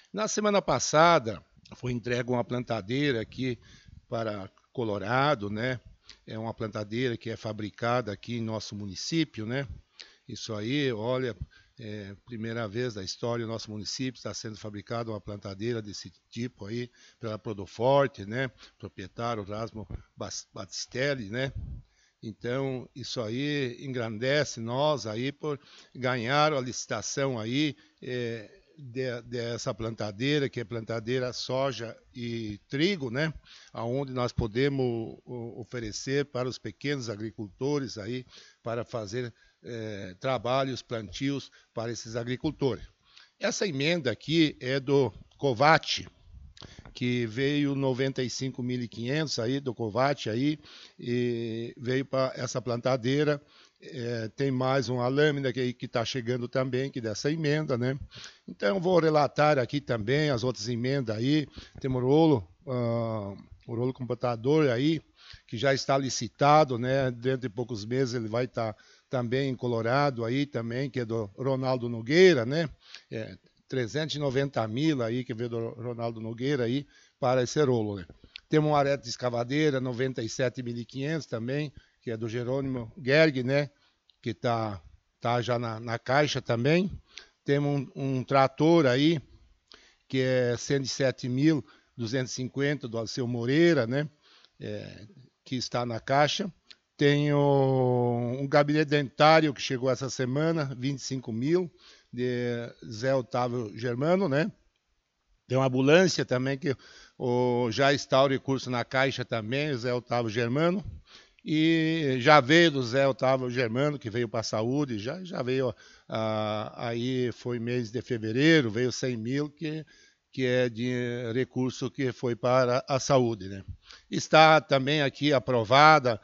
Na semana passada foi entregue uma plantadeira aqui para Colorado, né? É uma plantadeira que é fabricada aqui em nosso município, né? Isso aí, olha, primeira vez da história do nosso município está sendo fabricada uma plantadeira desse tipo aí pela Prodoforte, né? Proprietário Rasmo Battistelli, né? Então, isso aí engrandece nós aí por ganhar a licitação aí dessa plantadeira, que é plantadeira soja e trigo, né? Aonde nós podemos oferecer para os pequenos agricultores aí para fazer trabalhos, plantios para esses agricultores. Essa emenda aqui é do Covate, que veio 95.500 aí do Covate aí, e veio para essa plantadeira. Tem mais uma lâmina que está chegando também, que dessa emenda, né? Então, vou relatar aqui também as outras emendas aí. Tem o rolo computador aí, que já está licitado, né? Dentro de poucos meses ele vai estar também em Colorado aí também, que é do Ronaldo Nogueira, né? 390 mil aí, que veio do Ronaldo Nogueira aí, para esse rolo, né? Temos uma arete de escavadeira, 97.500 também, que é do Jerônimo Gerg, né? Que tá já na caixa também. Temos um trator aí, que é 107.250 do Alceu Moreira, né? Que está na caixa. Tem um gabinete dentário que chegou essa semana, 25 mil, de Zé Otávio Germano, né? Tem uma ambulância também que já está o recurso na caixa também, Zé Otávio Germano. E já veio do Zé Otávio Germano, que veio para a saúde, já veio, aí foi mês de fevereiro, veio 100 mil, que é de recurso que foi para a saúde, né? Está também aqui aprovada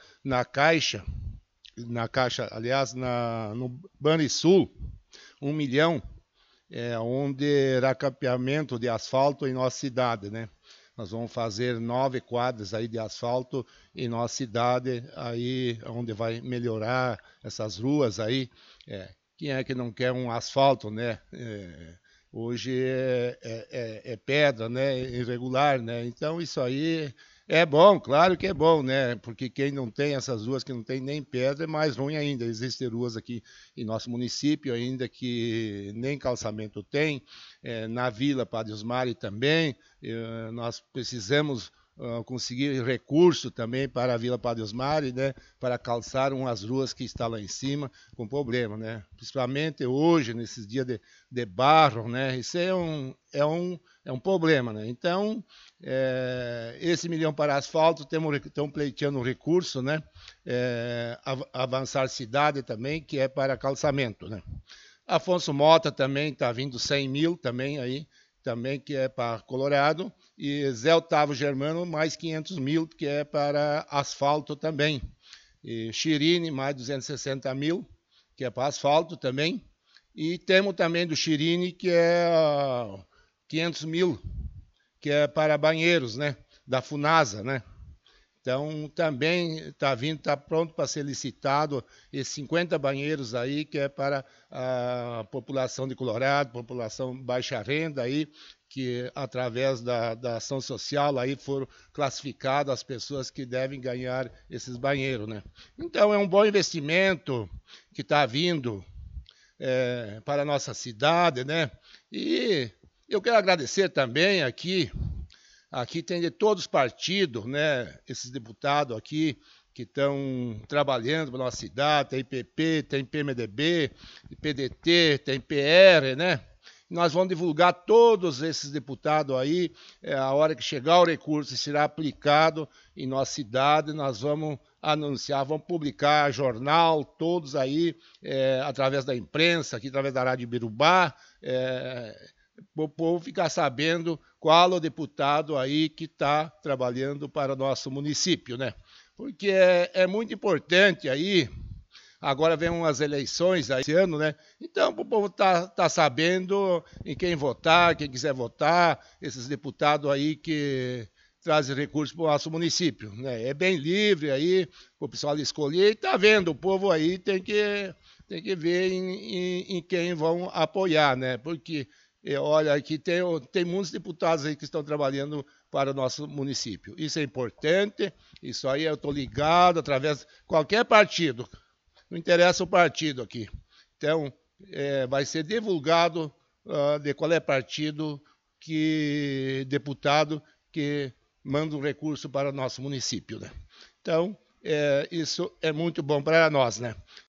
aliás, no Banrisul, 1 milhão, onde era capeamento de asfalto em nossa cidade, né? Nós vamos fazer 9 quadras aí de asfalto em nossa cidade, aí onde vai melhorar essas ruas aí. Quem é que não quer um asfalto, né? Hoje é pedra, né? Irregular, né? Então isso aí é bom, claro que é bom, né? Porque quem não tem essas ruas que não tem nem pedra é mais ruim ainda. Existem ruas aqui em nosso município ainda que nem calçamento tem, na Vila Padre Osmari também. Nós precisamos conseguir recurso também para a Vila Padre Osmari, né? Para calçar umas ruas que estão lá em cima com problema, né? Principalmente hoje, nesses dias de barro, né? Isso é um problema, né? Então, esse milhão para asfalto, estamos pleiteando um recurso, né? Avançar Cidade também, que é para calçamento, né? Afonso Mota também está vindo 100 mil também aí, também que é para Colorado, e Zé Otávio Germano mais 500 mil, que é para asfalto também. E Chirine mais 260 mil, que é para asfalto também. E temos também do Chirine, que é 500 mil, que é para banheiros, né? Da Funasa, né? Então, também está pronto para ser licitado esses 50 banheiros aí, que é para a população de Colorado, população baixa renda aí, que através da ação social aí foram classificadas as pessoas que devem ganhar esses banheiros, né? Então, é um bom investimento que está vindo para a nossa cidade, né? E eu quero agradecer também Aqui tem de todos os partidos, né? Esses deputados aqui que estão trabalhando para a nossa cidade, tem PP, tem PMDB, PDT, tem PR, né? Nós vamos divulgar todos esses deputados aí, a hora que chegar o recurso será aplicado em nossa cidade, nós vamos anunciar, vamos publicar jornal, todos aí, através da imprensa, aqui através da Rádio Birubá, o povo ficar sabendo qual o deputado aí que está trabalhando para o nosso município, né? Porque é muito importante aí, agora vem umas eleições aí esse ano, né? Então o povo tá sabendo em quem votar, quem quiser votar, esses deputados aí que trazem recursos para o nosso município, né? É bem livre aí, para o pessoal escolher, e tá vendo, o povo aí tem que ver em quem vão apoiar, né? Porque E olha, aqui tem muitos deputados aí que estão trabalhando para o nosso município. Isso é importante, isso aí eu estou ligado através de qualquer partido, não interessa o partido aqui. Então, vai ser divulgado de qual é partido, que deputado que manda um recurso para o nosso município, né? Então, isso é muito bom para nós, né?